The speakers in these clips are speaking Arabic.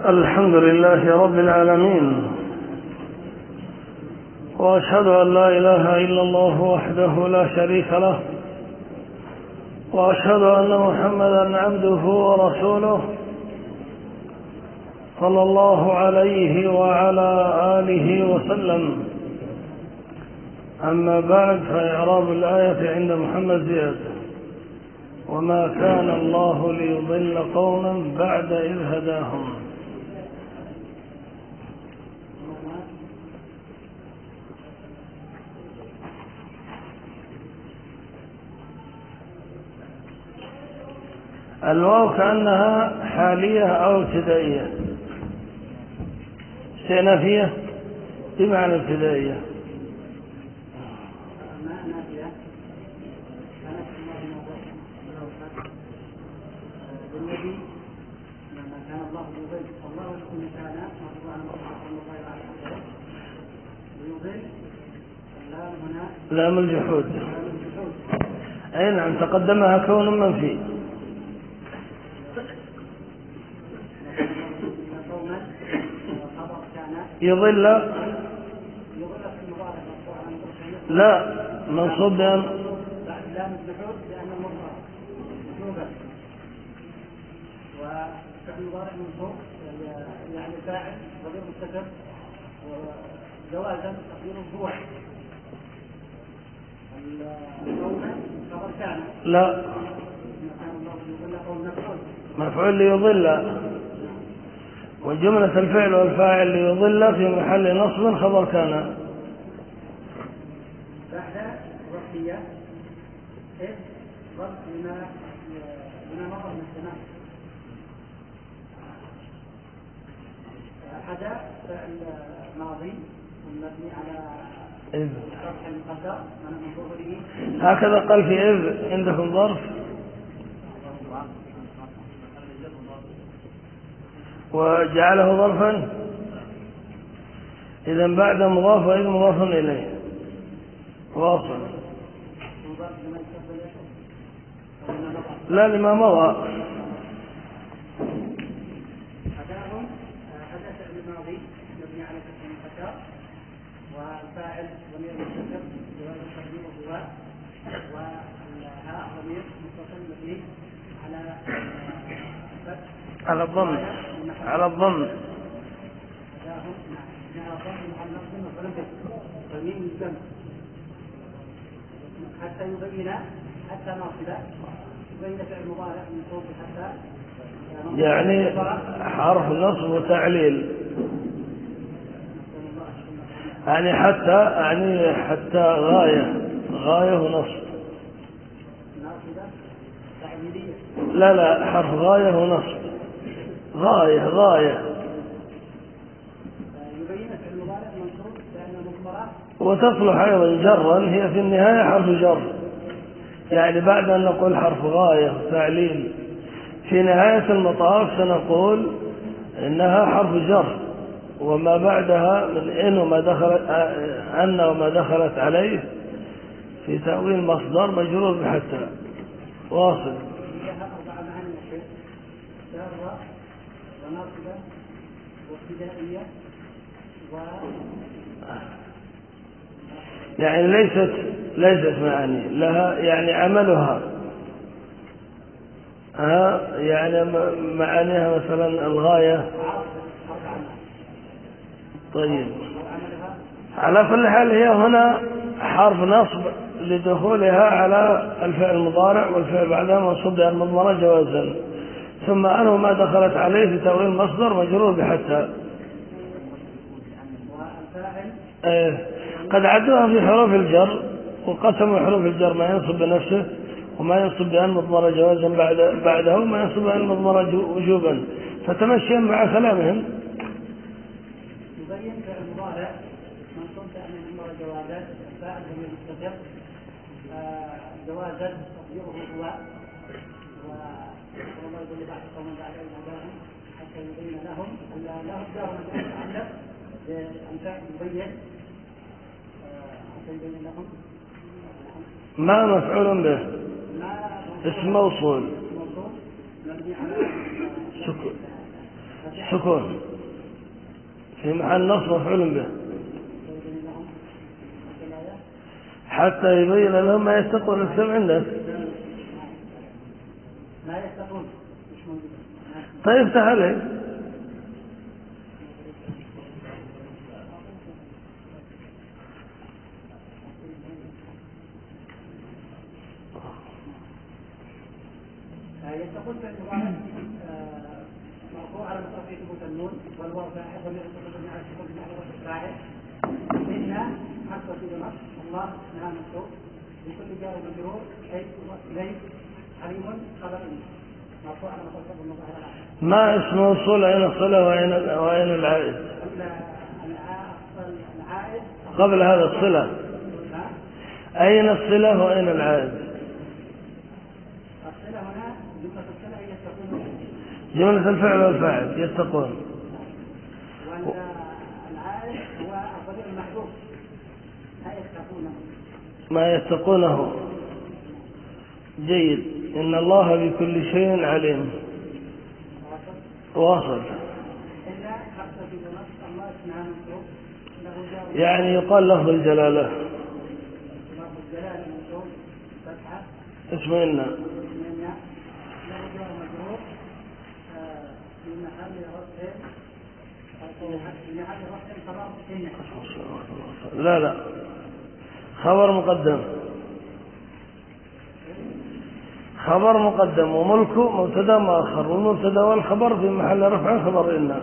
الحمد لله رب العالمين، وأشهد أن لا إله إلا الله وحده لا شريك له، وأشهد أن محمدا عبده ورسوله صلى الله عليه وعلى آله وسلم. أما بعد، فإعراب الآية عند محمد زياد: وما كان الله ليضل قوما بعد إذ هداهم. الواو كأنها حالية أو ابتدائية، استئنافية بمعنى ابتدائية. لام الجحود، أي نعم، تقدمها كون منفي. يضل لا منصوب بأن بعد لام الجحود لأن المضمرة مجنوبة، وفعل مضارع منصوب يعني فاعل ضمير مستتر، وجوازا تقديره هو. القول خبر كان لا مفعول ليضل، وجملة الفعل والفاعل ليضل في محل نصب خبر كان. بعد ظرفية إذ ظرف لما مضى من الزمان. حدا فعل ماضي مبني على إذ، فتح المقدر من ظهوره. هكذا قال في إذ عندكم ظرف وجعله ظرفا، إذا بعد مضاف وإذ مضاف إليه واصل. لا لما مضى. هداهم هذا فعل ماضي مبني على فتح المقدر، والفاعل ضمير مستتر جواز تقديره هو، والهاء ضمير متصل مبني على الفتح على الضم، على الضم. هداهم على الضم محل نصب مفعول به تميم الجمع حتى يبين، حتى ناصبه يبين فعل مضارع منصوب حتى، يعني حرف نصب وتعليل، يعني حتى غاية ونصب. لا حرف غاية ونصب، غاية يبين فعل مضارع منصوب لأن المضمرة، وتصلح أيضا جرا، هي في النهاية حرف جر. يعني بعد أن نقول حرف غاية وتعليل في نهاية المطاف سنقول إنها حرف جر، وما بعدها من أن وما دخلت عليه في تأويل مصدر مجرور بحتى. واصل. لها 4 معاني الشيء: جارة وناصبة وابتدائية يعني ليست معاني لها، يعني عملها يعني معانيها مثلا الغاية. طيب، على كل حال هي هنا حرف نصب لدخولها على الفعل المضارع، والفعل بعدها منصوب بأن المضمرة جوازا، ثم أنه ما دخلت عليه في تأويل مصدر مجرور بحتى. قد عدوها في حروف الجر، وقسموا حروف الجر ما ينصب بنفسه وما ينصب بأن مضمرة جوازا بعده وما ينصب بأن مضمرة وجوبا، فتمشيا مع كلامهم. يبين فعل المضارع منصوب بأن مضمرة جوازا، فاعل ضمير مستتر جوازا تقديره هو، والله يقول بعد قوم بعد إذ هداهم حتى يبين لهم لهم جار مجرور متعلق بالفعل يبين حتى يبين لهم. ما مفعول به، اسم موصول مبني على سكون في محل نصب مفعول به، حتى يبين لهم ما يستقون. الكتاب عندك لا يستقون مش موجود. طيب افتح عليه. يستقون في المضارع مرفوع على مصرفه ثبوت النون والواو فاعل ضمير متصل بمعنى السكون بمعنى رفع فاعل. إن حرف في نصب الله نعم منصوب بكل جار ومجرور أي ليس عليم خبر إن مرفوع على مصرفه المضارع. ما اسم الصلة؟ أين الصلة وأين العائد؟ العائد قبل هذا الصلة أين الصلة وأين العائد؟ الصلة هنا جملة الصلة هي يستقون، جملة الفعل والفاعل يتقون، والعائد هو الضمير المحذوف لا يستقونه. ما يتقونه. جيد. إن الله بكل شيء عليم. واصل. إلا حتى في نص الله اسمها منصوب يعني يقال لفظ الجلالة. لفظ الجلالة منصوب فتحة اسم إن له جار مجرور في محل رفع في محل رفع خبر إن. لا خبر مقدم، خبر مقدم وملكه مبتدا مؤخر، والمبتدا والخبر في محل رفع خبر إن.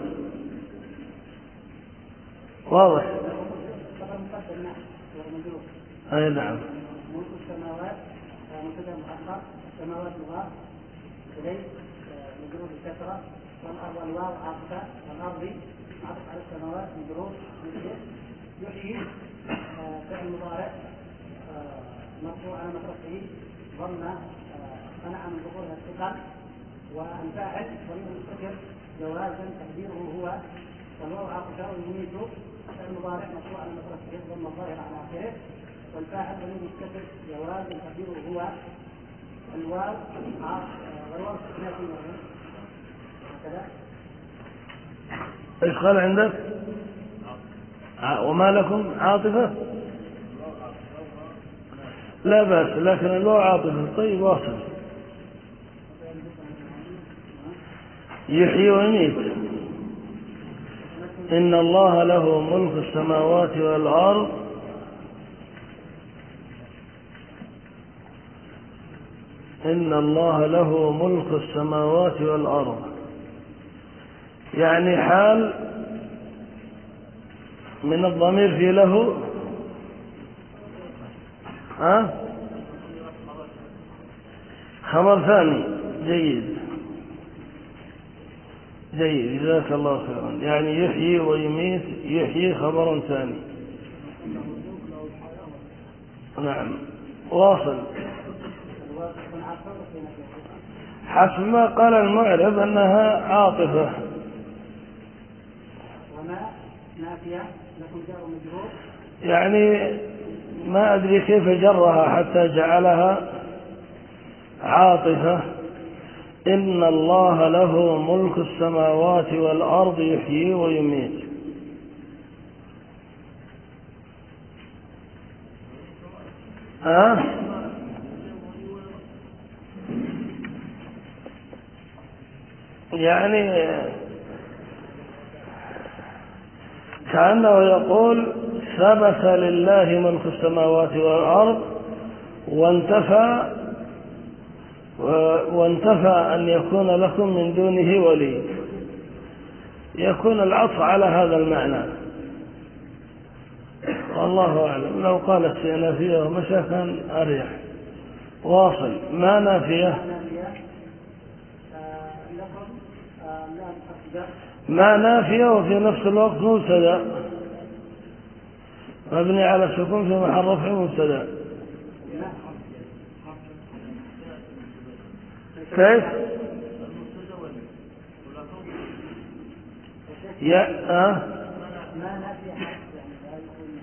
واضح؟ خبر مقدم نعم ومجرور. أي نعم. ملك السماوات مبتدا مؤخر، السماوات مضاف إليه مجرور بالكسرة، والواو عاطفة، والأرض عاطف على السماوات مجرور يحيي فعل مضارع مرفوع على رفعه ضمن منع من ظهورها الثقل، والفاعل ضمير مستتر جوازا تقديره هو، والواو عاطفة والمميت فعل مضارع مرفوع على رفعه ضمن الظاهر على آخره، والفاعل ضمير مستتر جوازا تقديره هو، الواو والواو استثناء هكذا. ايش قال عندك؟ وما لكم عاطفة؟ لا بأس، لكن الواو عاطفة. طيب واصل. يحيي ويميت. إن الله له ملك السماوات والأرض إن الله له ملك السماوات والأرض، يعني حال من الضمير في له. خبر ثاني. جيد جزاك الله خيرا. يعني يحيي ويميت، يحيي خبر ثاني. نعم واصل. حسب ما قال المعرب أنها عاطفة. وما نافية لكم جار مجرور، يعني ما أدري كيف جرها حتى جعلها عاطفة. إن الله له ملك السماوات والأرض يحيي ويميت. يعني كأنه يقول ثبت لله ملك السماوات والأرض وانتفى أن يكون لكم من دونه ولي. يكون العطف على هذا المعنى، والله أعلم. لو قال استئنافية ومشى كان أريح. واصل. ما نافية؟ ما نافية وفي نفس الوقت مبتدا مبني على السكون في محل رفع مبتدا. كيف؟ ما نافية يعني لا يكون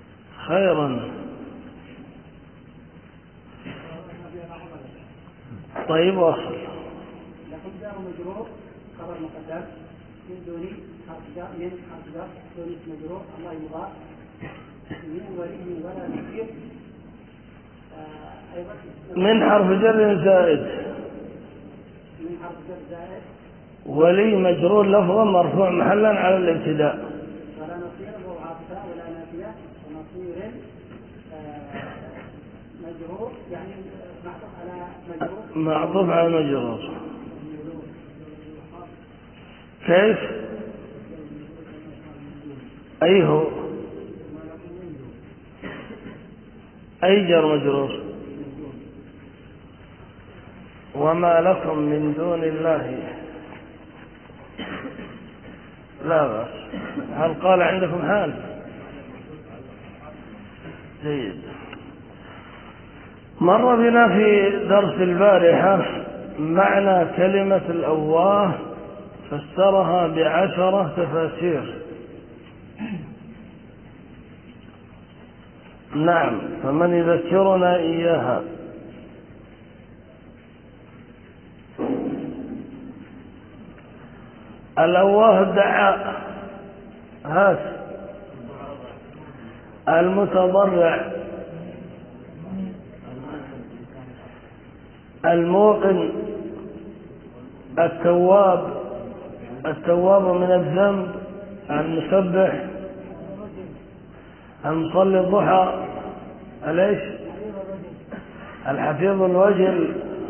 خيرا. طيب وصل. لكن جار مجرور خبر مقدم من دون حرف جر، من حرف جر دون اسم مجرور، الله مضاف، من ولي ولا نصير. أيضا من حرف جر زائد، من حرف جر زائد، ولي مجرور لفظا مرفوع محلا على الابتداء. ولا نصير وهو عاطفة ولا نافية، ونصير مجرور يعني معطوف على مجرور، معطوف على مجرور. كيف؟ أي هو أي جر مجرور؟ وما لكم من دون الله. لا بأس. هل قال عندكم حال؟ جيد. مر بنا في درس البارحة معنى كلمة الأواه، فسرها ب10 تفاسير. نعم، فمن يذكرنا إياها؟ الأواه الدعاء، هات. المتضرع، الموقن، التواب، التواب من الذنب، المسبح، المصلي الضحى، ليش؟ الحفيظ الوجل،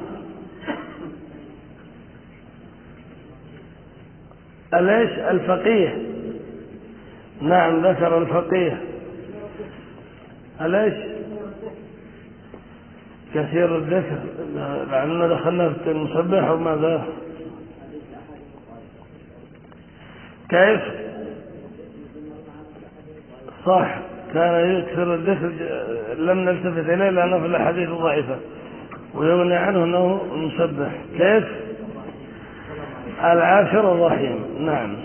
ليش؟ الفقيه. نعم ذكر الفقيه. ليش؟ كثير الذكر، لأننا دخلنا في المسبح وماذا؟ كيف؟ صح، كان يكثر الذكر، لم نلتفت إليه لأنه في الأحاديث ضعيفة، ويغني عنه أنه مسبح. كيف؟ العاشر الرحيم. نعم.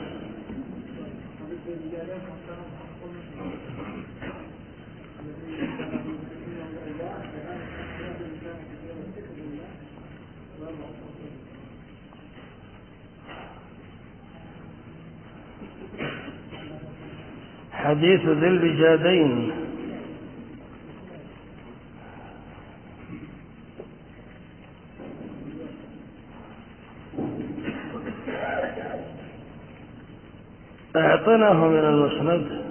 حديث ذي البجادين. اعطناه من المسند.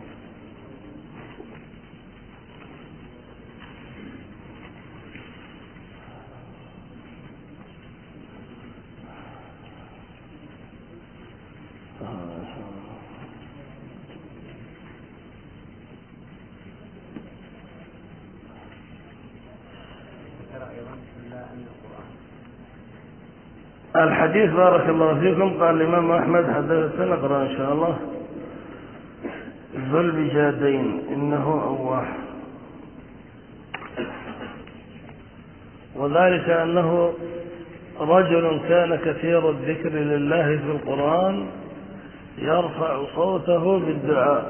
الحديث بارك الله فيكم. قال الإمام أحمد حدثنا، نقرأ إن شاء الله. ذو البجادين إنه أواه، وذلك أنه رجل كان كثير الذكر لله في القرآن، يرفع صوته بالدعاء.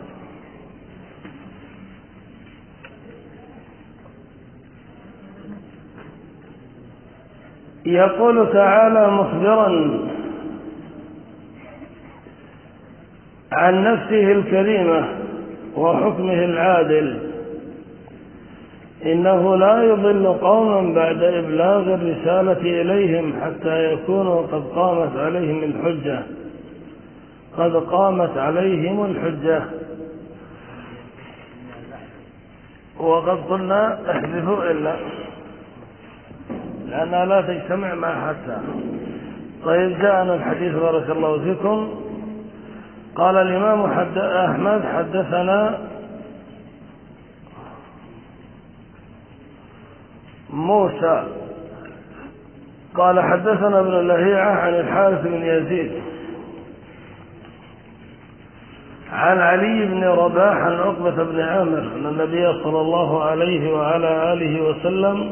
يقول تعالى مخبرا عن نفسه الكريمة وحكمه العادل: إنه لا يضل قوما بعد إبلاغ الرسالة إليهم حتى يكونوا قد قامت عليهم الحجة. وقد قلنا احذفوا إلا، لأنها لا تجتمع مع حتى. طيب، جاءنا الحديث بارك الله فيكم. قال الإمام أحمد حدثنا موسى قال حدثنا ابن لهيعة عن الحارث بن يزيد عن علي بن رباح عن عقبة بن عامر أن النبي صلى الله عليه وعلى آله وسلم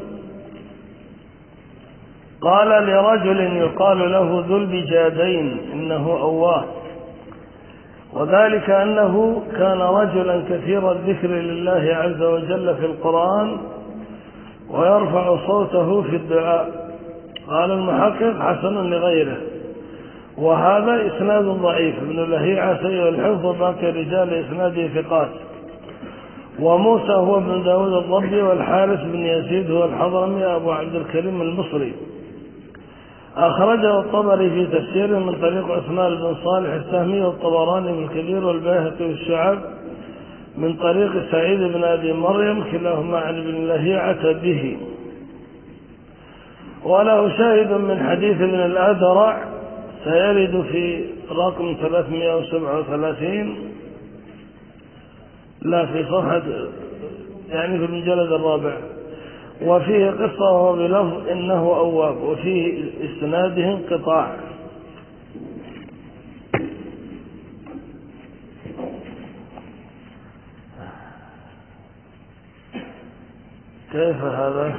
قال لرجل يقال له ذو البجادين إنه أواه، وذلك أنه كان رجلا كثير الذكر لله عز وجل في القرآن، ويرفع صوته في الدعاء. قال المحقق حسن لغيره. وهذا إسناد ضعيف. ابن لهيعة سيء الحفظ وباقي رجال إسناده ثقات. وموسى هو ابن داود الضبي، والحارث بن يزيد هو الحضرمي أبو عبد الكريم المصري. أخرجه الطبري في تفسيره من طريق عثمان بن صالح السهمي، والطبراني من الكبير، والبيهقي في الشعب من طريق سعيد بن أبي مريم، كلاهما عن ابن لهيعة به. وله شاهد من حديث ابن الأدرع سيرد في رقم 337، لا في صفحة يعني في المجلد الرابع. وفيه قصة وهو بلفظ إنه أواب، وفيه إسناده انقطاع. كيف هذا؟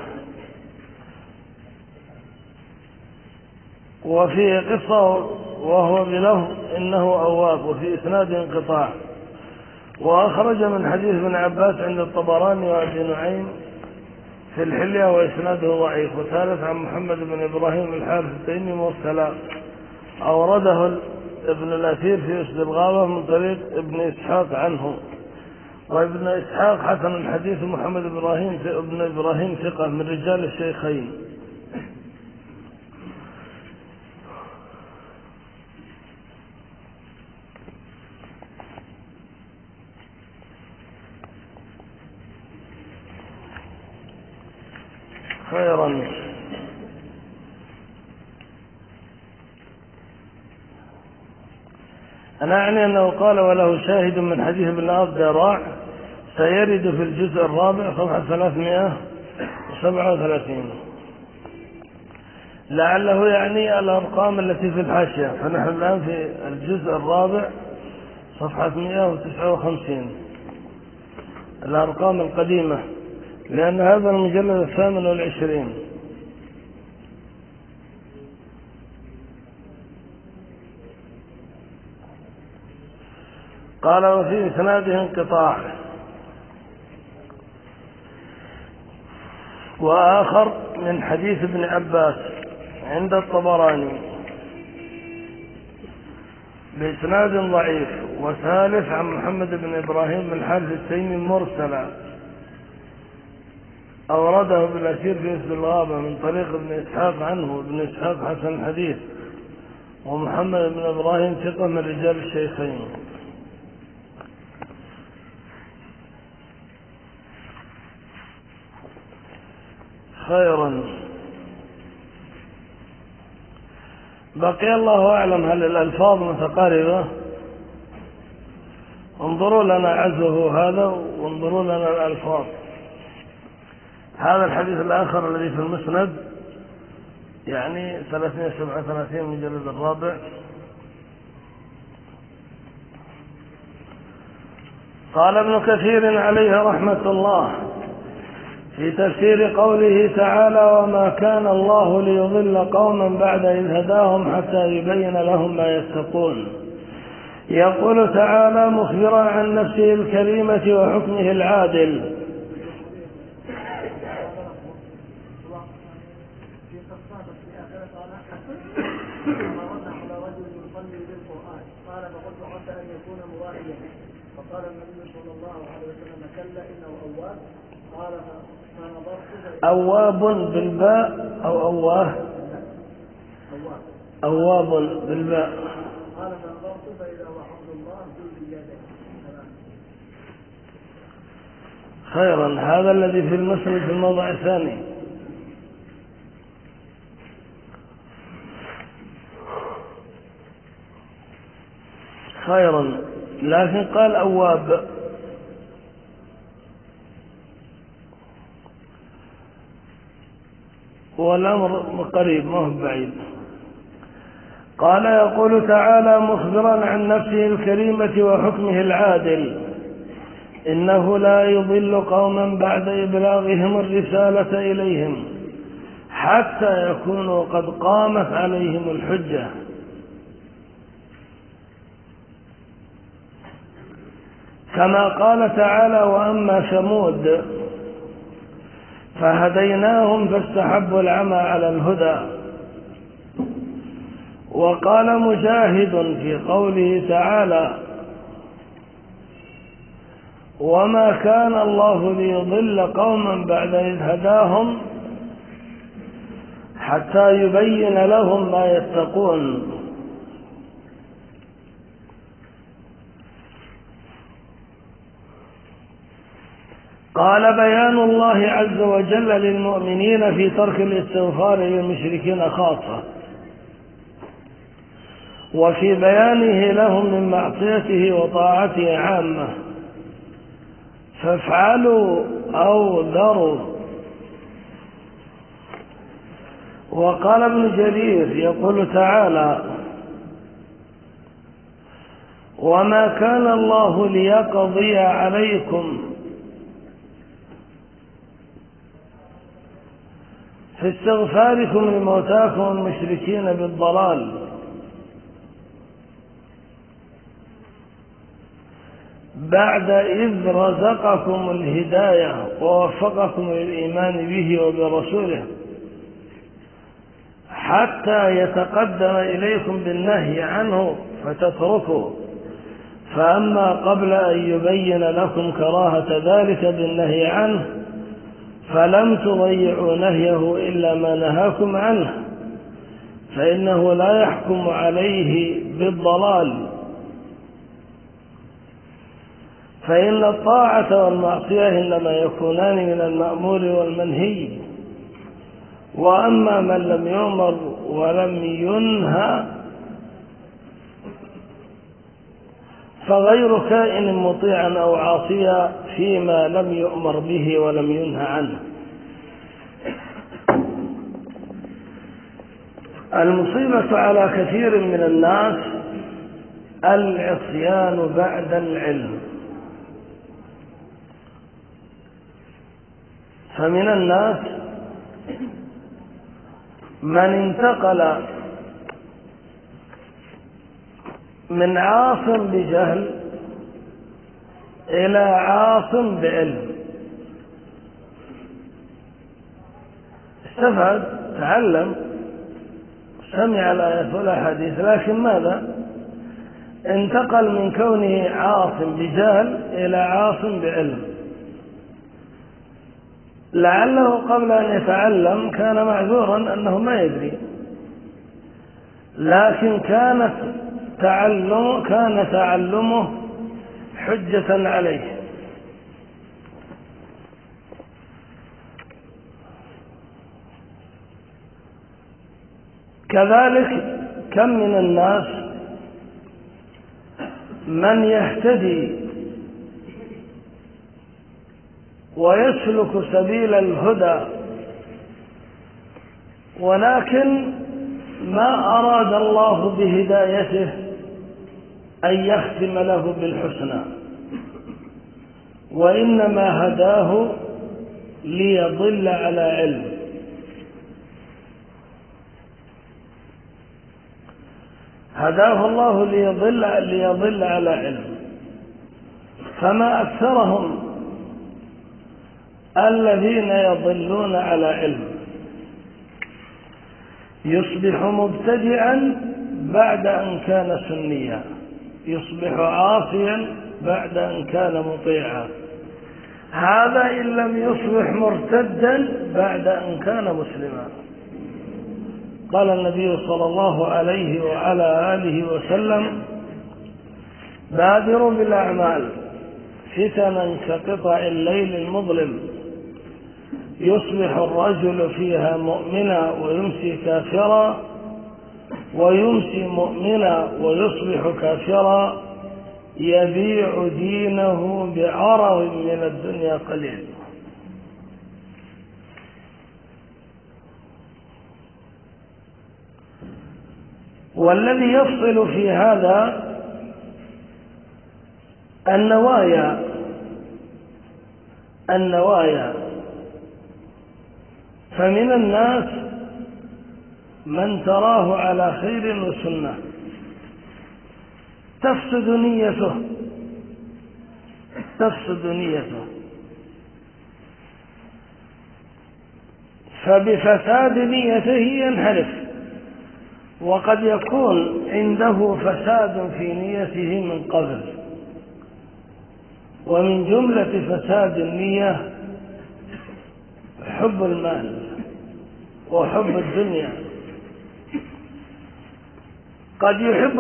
وفيه قصة وهو بلفظ إنه أواب، وفي إسناده انقطاع. وأخرج من حديث ابن عباس عند الطبراني وأبي نعيم في الحلية، وإسناده ضعيف. وثالث عن محمد بن إبراهيم الحارث التيمي مرسلا، أورده ابن الأثير في أسد الغابة من طريق ابن إسحاق عنه. وابن إسحاق حسن الحديث. محمد ابن إبراهيم ثقة من رجال الشيخين. خيرا. أنا أعني أنه قال وله شاهد من حديث ابن الأدرع سيرد في الجزء الرابع صفحة 337، لعله يعني الأرقام التي في الحاشية. فنحن الآن في الجزء الرابع صفحة 159، الأرقام القديمة، لأن هذا المجلد 28. قال وفي إسناده انقطاع. وآخر من حديث ابن عباس عند الطبراني بإسناد ضعيف. وثالث عن محمد بن إبراهيم الحارث التيمي مرسلا، أورده بالأثير في أسد الغابة من طريق ابن إسحاق عنه. ابن إسحاق حسن الحديث، ومحمد بن إبراهيم ثقة من رجال الشيخين. خيرا. بقي الله أعلم هل الألفاظ متقاربة. انظروا لنا عزه هذا، وانظروا لنا الألفاظ. هذا الحديث الآخر الذي في المسند يعني 337 مجلد الرابع. قال ابن كثير عليه رحمة الله في تفسير قوله تعالى وما كان الله ليضل قوما بعد إذ هداهم حتى يبين لهم ما يتقون. يقول تعالى مخبرا عن نفسه الكريمة وحكمه العادل. فقال النبي صلى الله عليه وسلم كلا إنه أواب. قال فنظرت أواب بالباء أو أواه؟ أواب بالباء. قال فنظرت فإذا هو عبد الله ذو اليدين. خيرا. هذا الذي في المسند في الموضع الثاني. خيرا. لكن قال أواب، والأمر قريب ما هو بعيد. قال يقول تعالى مخبرا عن نفسه الكريمة وحكمه العادل إنه لا يضل قوما بعد إبلاغهم الرسالة إليهم حتى يكونوا قد قامت عليهم الحجة. كما قال تعالى وأما ثمود فهديناهم فاستحبوا العمى على الهدى وقال مجاهد في قوله تعالى: وما كان الله ليضل قوما بعد إذ هداهم حتى يبين لهم ما يتقون. قال: بيان الله عز وجل للمؤمنين في ترك الاستغفار للمشركين خاصة، وفي بيانه لهم من معصيته وطاعته عامة، فافعلوا أو ذروا. وقال ابن جرير يقول تعالى: وما كان الله ليقضي عليكم في استغفاركم لموتاكم المشركين بالضلال بعد إذ رزقكم الهداية ووفقكم للإيمان به وبرسوله حتى يتقدم إليكم بالنهي عنه فتتركوا، فأما قبل أن يبين لكم كراهة ذلك بالنهي عنه فلم تضيعوا نهيه إلا ما نهاكم عنه، فإنه لا يحكم عليه بالضلال، فإن الطاعة والمعصية إنما يكونان من المأمور والمنهي، وأما من لم يؤمر ولم ينهى فغير كائن مطيعا أو عاصيا فيما لم يؤمر به ولم ينهى عنه. المصيبة على كثير من الناس العصيان بعد العلم، فمن الناس من انتقل من عاص بجهل إلى عاص بعلم، استفاد، تعلم، سمع الآيات والأحاديث، لكن ماذا؟ انتقل من كونه عاص بجهل إلى عاص بعلم. لعله قبل أن يتعلم كان معذورا أنه ما يدري، لكن كان تعلمه حجة عليه. كذلك كم من الناس من يهتدي ويسلك سبيل الهدى، ولكن ما أراد الله بهدايته أن يختم له بالحسنى، وإنما هداه ليضل على علم. هداه الله ليضل على علم، فما أكثرهم الذين يضلون على علم. يصبح مبتدعا بعد أن كان سنيا، يصبح عاصيا بعد أن كان مطيعا، هذا إن لم يصبح مرتدا بعد أن كان مسلما. قال النبي صلى الله عليه وعلى آله وسلم: بادروا بالأعمال فتنا كقطع الليل المظلم، يصبح الرجل فيها مؤمنا ويمسي كافرا، ويمسي مؤمنا ويصبح كافرا، يبيع دينه بعرض من الدنيا قليل. والذي يفصل في هذا النوايا، فمن الناس من تراه على خير وسنة تفسد نيته، فبفساد نيته ينحرف وقد يكون عنده فساد في نيته من قبل، ومن جملة فساد النية حب المال وحب الدنيا. قد يحب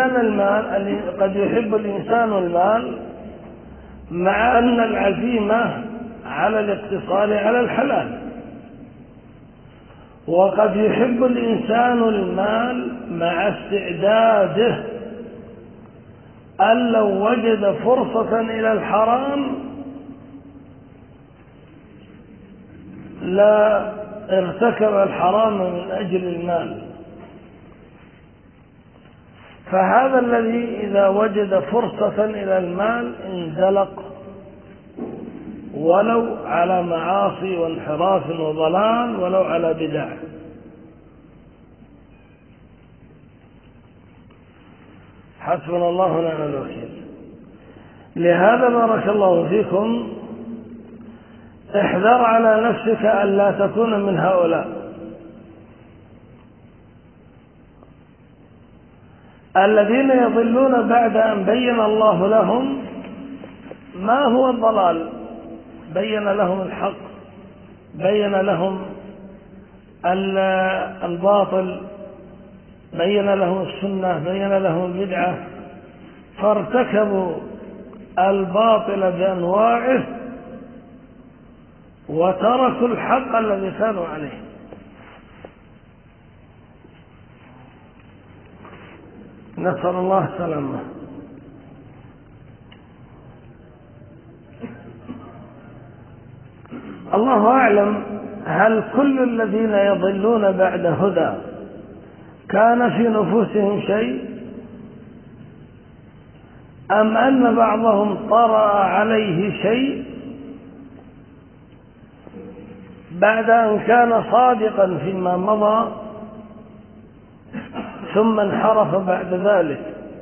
الإنسان المال مع أن العزيمة على الاقتصار على الحلال، وقد يحب الإنسان المال مع استعداده أن لو وجد فرصة إلى الحرام لا ارتكب الحرام من أجل المال. فهذا الذي إذا وجد فرصة إلى المال انزلق ولو على معاصي وانحراف وضلال، ولو على بدع. حسبنا الله ونعم الوكيل. لهذا بارك الله فيكم احذر على نفسك ألا تكون من هؤلاء الذين يضلون بعد أن بين الله لهم ما هو الضلال، بين لهم الحق، بين لهم الباطل، بين لهم السنة، بين لهم البدعة، فارتكبوا الباطل بأنواعه وتركوا الحق الذي كانوا عليه. نسأل الله السلامة. الله أعلم هل كل الذين يضلون بعد هدى كان في نفوسهم شيء، أم أن بعضهم طرأ عليه شيء بعد أن كان صادقا فيما مضى ثم انحرف بعد ذلك؟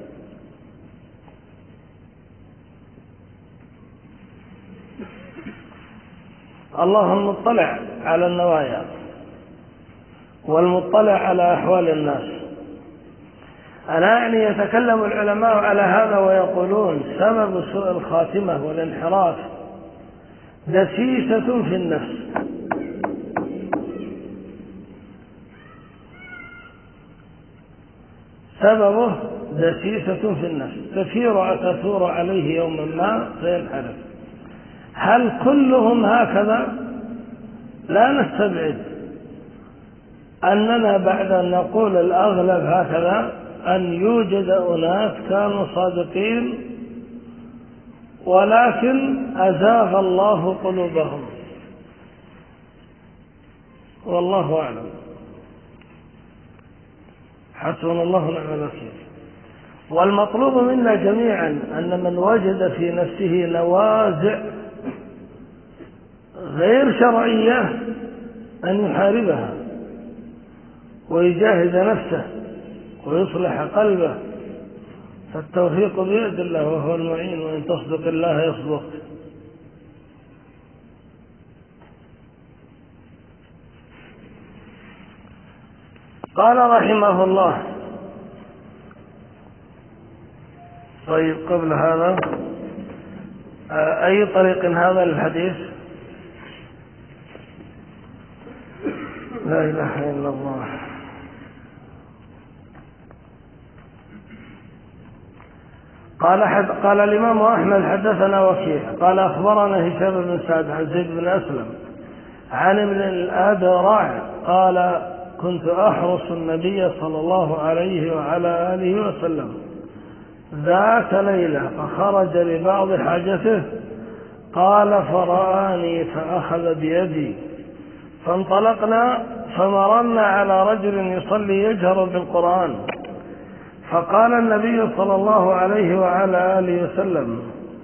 الله المطلع على النوايا والمطلع على أحوال الناس. أنا يتكلم العلماء على هذا ويقولون سبب سوء الخاتمة والانحراف دسيسة في النفس، سببه دسيسة في النفس تثور عليه يوما ما فينحرف. هل كلهم هكذا؟ لا نستبعد أننا بعد أن نقول الأغلب هكذا أن يوجد أناس كانوا صادقين ولكن أزاغ الله قلوبهم، والله أعلم. حسبنا الله ونعم الوكيل. والمطلوب منا جميعا أن من وجد في نفسه نوازع غير شرعية أن يحاربها ويجاهد نفسه ويصلح قلبه، فالتوفيق بيد الله وهو المعين، وإن تصدق الله يصدق. قال رحمه الله. طيب قبل هذا أي طريق هذا للحديث؟ لا إله إلا الله. قال الإمام أحمد حدثنا وكيع قال أخبرنا هشام بن سعد عن زيد بن أسلم عن ابن الأدرع قال كنت أحرس النبي صلى الله عليه وعلى آله وسلم ذات ليلة فخرج لبعض حاجته، قال فرآني فأخذ بيدي فانطلقنا فمررنا على رجل يصلي يجهر بالقرآن، فقال النبي صلى الله عليه وعلى آله وسلم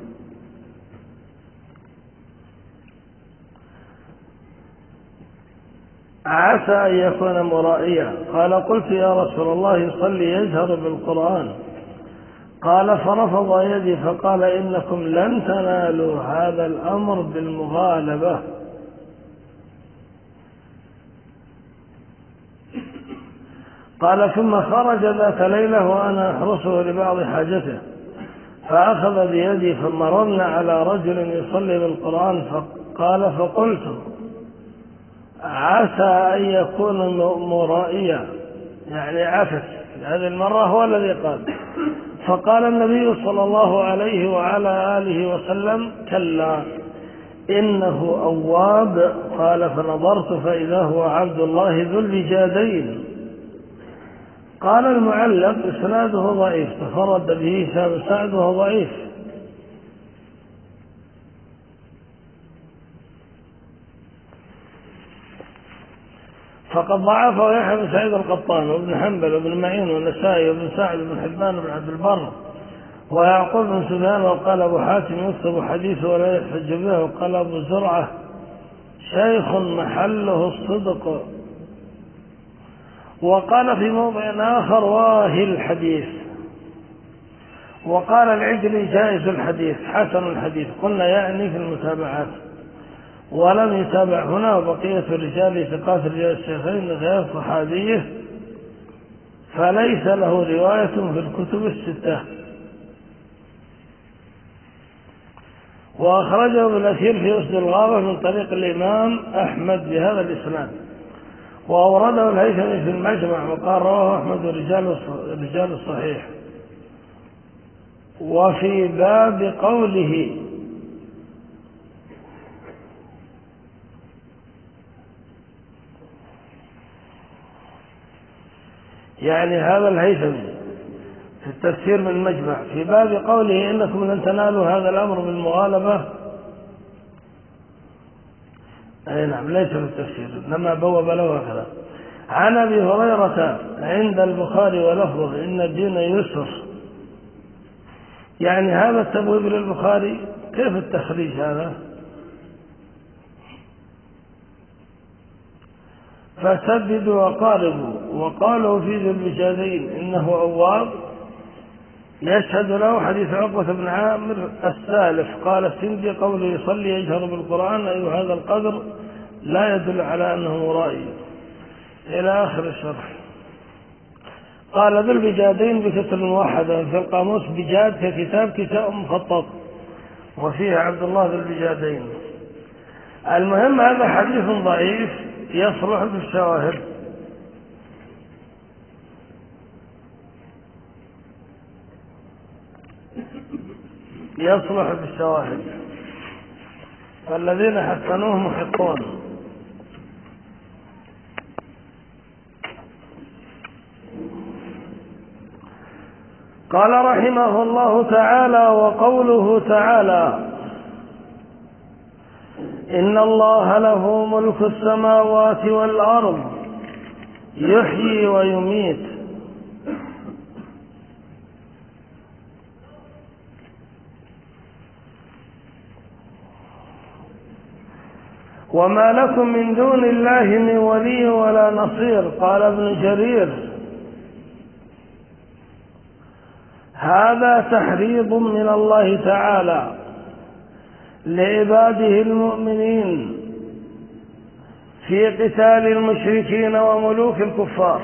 عسى أن يكون مرائيا. قال قلت يا رسول الله يصلي يجهر بالقرآن، قال فرفض يدي فقال إنكم لن تنالوا هذا الأمر بالمغالبة. قال ثم خرج ذات ليلة وأنا أحرسه لبعض حاجته، فأخذ بيدي فمررنا على رجل يصلي بالقرآن، فقال فقلت عسى أن يكون مرائيا، يعني عفت هذه المرة هو الذي قال. فقال النبي صلى الله عليه وعلى آله وسلم كلا إنه أواب. قال فنظرت فإذا هو عبد الله ذو البجادين. قال المعلق إسناده ضعيف، تفرد به هشام سعد وهو ضعيف. فقد ضعفه يحيى بن سعيد القطان وابن حنبل وابن معين والنسائي وابن سعد بن حبان بن عبد البر ويعقوب بن سفيان. وقال أبو حاتم يكتب حديثه ولا يحتج به. وقال أبو زرعة شيخ محله الصدق. وقال في موضع آخر واهي الحديث. وقال العجلي جائز الحديث حسن الحديث. قلنا يعني في المتابعات، ولم يتابع هنا. وبقية الرجال ثقات رجال الشيخين غير صحابيه، فليس له رواية في الكتب الستة. وأخرجه ابن الأثير في أسد الغابة من طريق الإمام أحمد بهذا الإسناد، وأورده الهيثمي في المجمع وقال رواه أحمد رجال الصحيح. وفي باب قوله يعني هذا الهيثمي في التفسير من المجمع في باب قوله إنكم لن تنالوا هذا الأمر بالمغالبة. أي نعم، ليس في التفسير إنما بوب له هكذا. عن أبي هريرة عند البخاري ولفظه إن الدين يسر. يعني هذا التبويب للبخاري كيف التخريج هذا؟ فسددوا وقاربوا. وقالوا في ذي البجادين إنه أواب يشهد له حديث عقبة بن عامر السالف. قال السندي قوله يصلي يجهر بالقرآن أي هذا القدر لا يدل على أنه مرائي إلى آخر الشرح. قال ذو البجادين بكسر موحدة في القاموس بجاد ككتاب كتاب مخطط وفيه عبد الله ذو البجادين. المهم هذا حديث ضعيف يصلح بالشواهد. يصلح بالشواهد، فالذين حسنوه محقون. قال رحمه الله تعالى وقوله تعالى إن الله له ملك السماوات والأرض يحيي ويميت. وما لكم من دون الله من ولي ولا نصير. قال ابن جرير هذا تحريض من الله تعالى لعباده المؤمنين في قتال المشركين وملوك الكفار،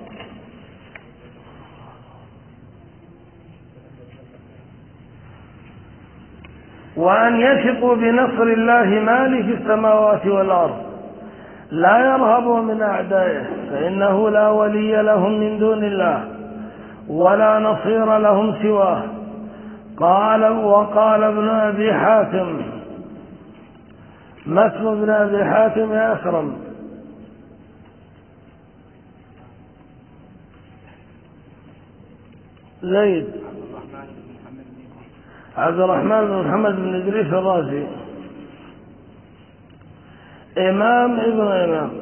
وأن يثقوا بنصر الله مالك السماوات والأرض لا يرهبوا من أعدائه، فإنه لا ولي لهم من دون الله ولا نصير لهم سواه. وقال ابن أبي حاتم، ما اسم ابن أبي حاتم يا أكرم؟ زيد عبد الرحمن بن محمد بن إدريس الرازي، إمام ابن إمام.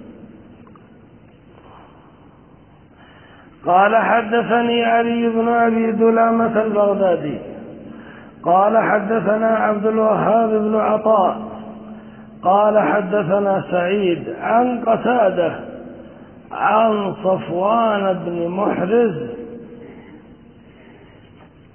قال حدثني علي بن أبي دلامة البغدادي قال حدثنا عبد الوهاب بن عطاء قال حدثنا سعيد عن قتادة عن صفوان بن محرز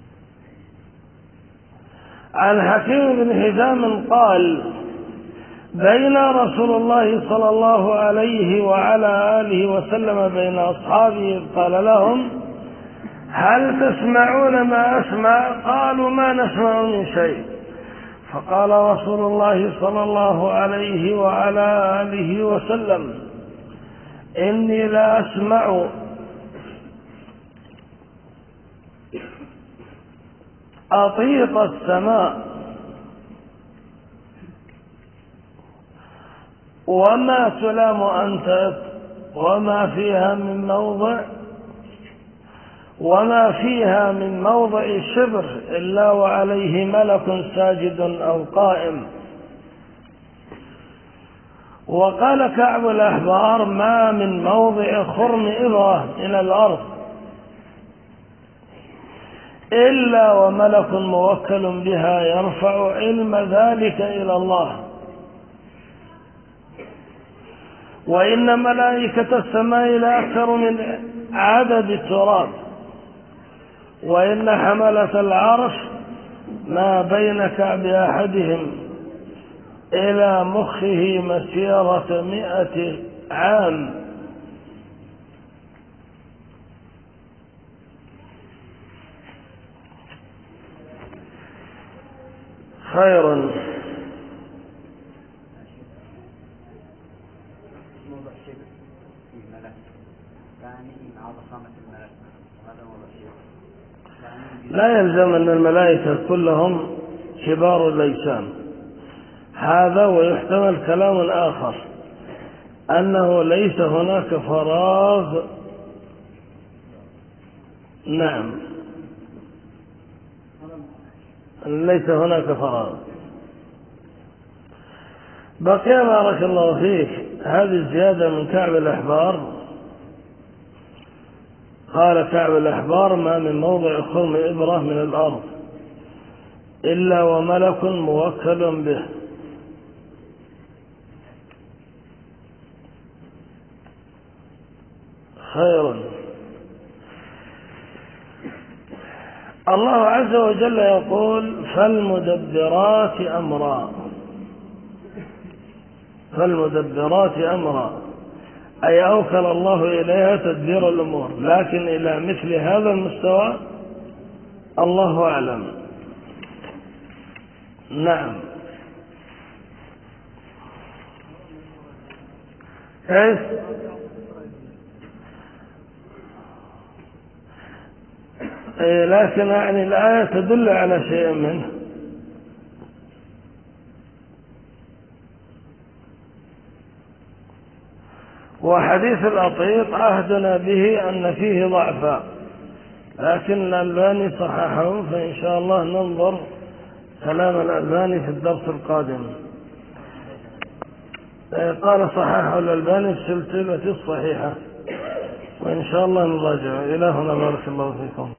عن حكيم بن حزام قال بين رسول الله صلى الله عليه وعلى آله وسلم بين أصحابه قال لهم: هل تسمعون ما أسمع؟ قالوا: ما نسمع من شيء. فقال رسول الله صلى الله عليه وعلى آله وسلم: إني لا أسمع أطيط السماء وما تلام أنتت وما فيها من موضع شبر إلا وعليه ملك ساجد أو قائم. وقال كعب الأحبار: ما من موضع خرم إبرة من الأرض إلا وملك موكل بها يرفع علم ذلك إلى الله، وإن ملائكة السماء لأكثر من عدد التراب، وإن حملة العرش ما بين كعب أحدهم إلى مخه مسيرة 100 عام. خيرا. لا يلزم أن الملائكة كلهم كبار الليسان، هذا ويحتمل كلام آخر أنه ليس هناك فراغ. نعم، ليس هناك فراغ. بقي بارك الله فيك هذه الزيادة من كعب الأحبار. قال كعب الأحبار: ما من موضع خرم إبرة من الأرض إلا وملك موكل به. خيرا. الله عز وجل يقول: فالمدبرات أمرا. فالمدبرات أمرا، أي أوكل الله إليها تدبير الأمور، لكن إلى مثل هذا المستوى الله أعلم. نعم. كيف؟ لكن يعني الآية تدل على شيء منه. وحديث الأطيط عهدنا به أن فيه ضعفا، لكن الألباني صححه، فإن شاء الله ننظر كلام الألباني في الدرس القادم. قال صححه الألباني في سلسلة الصحيحة، وإن شاء الله نراجع. إلهنا بارك الله فيكم.